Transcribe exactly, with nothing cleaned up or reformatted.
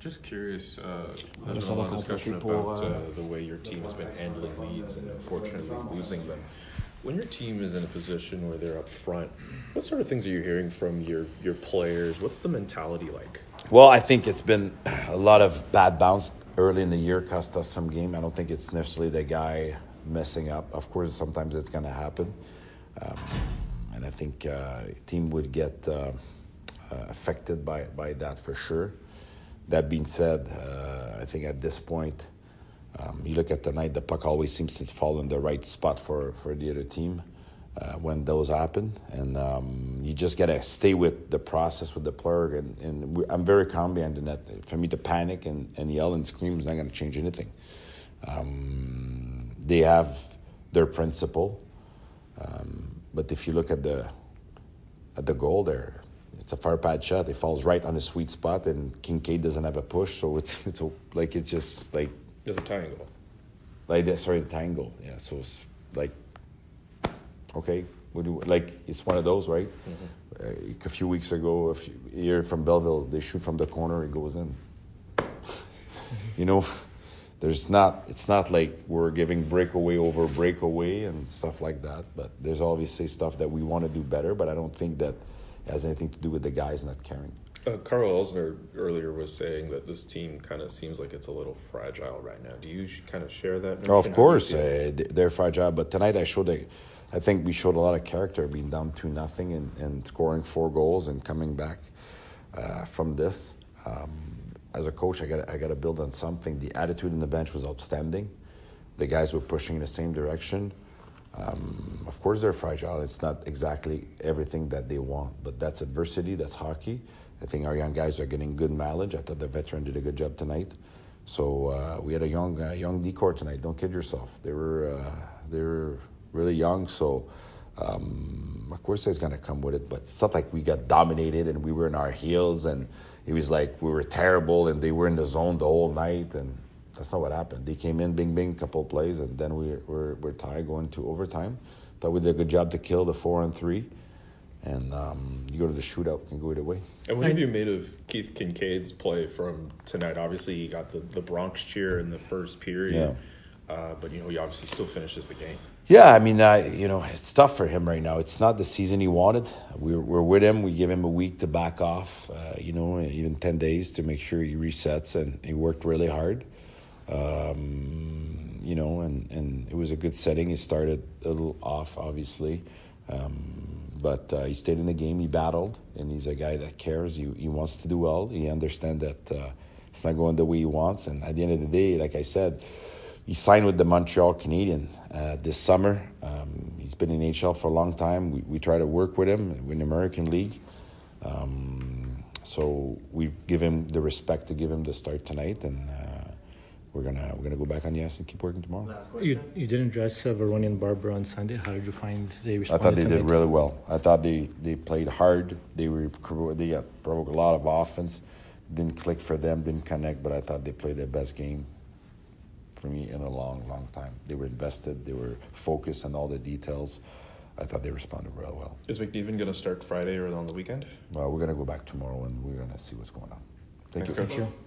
Just curious, uh, On there's essaie been a de lot of discussion compléter pour, about euh, uh, the way your team has been handling leads and unfortunately losing them. When your team is in a position where they're up front, what sort of things are you hearing from your, your players? What's the mentality like? Well, I think it's been a lot of bad bounce early in the year, cost us some game. I don't think it's necessarily the guy messing up. Of course, sometimes it's going to happen. Um, and I think uh, team would get uh, uh, affected by, by that for sure. That being said, uh, I think at this point, um, you look at the night, the puck always seems to fall in the right spot for, for the other team uh, when those happen. And um, you just got to stay with the process with the player. And, and we, I'm very calm behind the net. For me to panic and, and yell and scream is not going to change anything. Um, they have their principle. Um, but if you look at the at the goal there, it's a far pad shot. It falls right on the sweet spot, and Kincaid doesn't have a push, so it's it's a, like it's just like There's a tying goal. like that. Sorry, the tying goal. Yeah, so it's like okay, what do you, like it's one of those, right? Mm-hmm. Uh, a few weeks ago, a few, here from Belleville, they shoot from the corner, it goes in. You know, there's not. It's not like we're giving breakaway over breakaway and stuff like that. But there's obviously stuff that we want to do better. But I don't think that has anything to do with the guys not caring. Uh, Carl Elsner earlier was saying that this team kind of seems like it's a little fragile right now. Do you sh- kind of share that notion? Oh, of course, uh, they're fragile. But tonight I showed a, I think we showed a lot of character, being down two nothing and, and scoring four goals and coming back uh, from this. Um, as a coach, I got I got to build on something. The attitude in the bench was outstanding. The guys were pushing in the same direction. Um, of course, they're fragile. It's not exactly everything that they want, but that's adversity. That's hockey. I think our young guys are getting good mileage. I thought the veteran did a good job tonight. So uh, we had a young uh, young decor tonight. Don't kid yourself. They were uh, they were really young. So um, of course it's gonna come with it. But it's not like we got dominated and we were in our heels and it was like we were terrible and they were in the zone the whole night. And that's not what happened. They came in, bing, bing, couple of plays, and then we we're we're tied going to overtime. Thought we did a good job to kill the four and three. And um, you go to the shootout, can go either way. And what have you made of Keith Kincaid's play from tonight? Obviously, he got the, the Bronx cheer in the first period, yeah. uh, but you know he obviously still finishes the game. Yeah, I mean, uh, you know, it's tough for him right now. It's not the season he wanted. We're we're with him. We give him a week to back off, uh, you know, even ten days to make sure he resets, and he worked really hard. Um, you know, and, and it was a good setting. He started a little off, obviously. Um, But uh, he stayed in the game. He battled, and he's a guy that cares. He he wants to do well. He understands that uh, it's not going the way he wants. And at the end of the day, like I said, he signed with the Montreal Canadiens uh, this summer. Um, he's been in H L for a long time. We we try to work with him in the American League. Um, so we give him the respect to give him the start tonight, and uh, we're gonna we're gonna go back on the ice and keep working tomorrow. You you didn't dress uh, Veroni and Barbara on Sunday. How did you find they responded? I thought they tonight? did really well. I thought they, they played hard. They were they got provoked a lot of offense. Didn't click for them. Didn't connect. But I thought they played their best game for me in a long, long time. They were invested. They were focused on all the details. I thought they responded real well. Is McNeven going to start Friday or on the weekend? Well, we're gonna go back tomorrow and we're gonna see what's going on. Thank Thanks, you. Coach.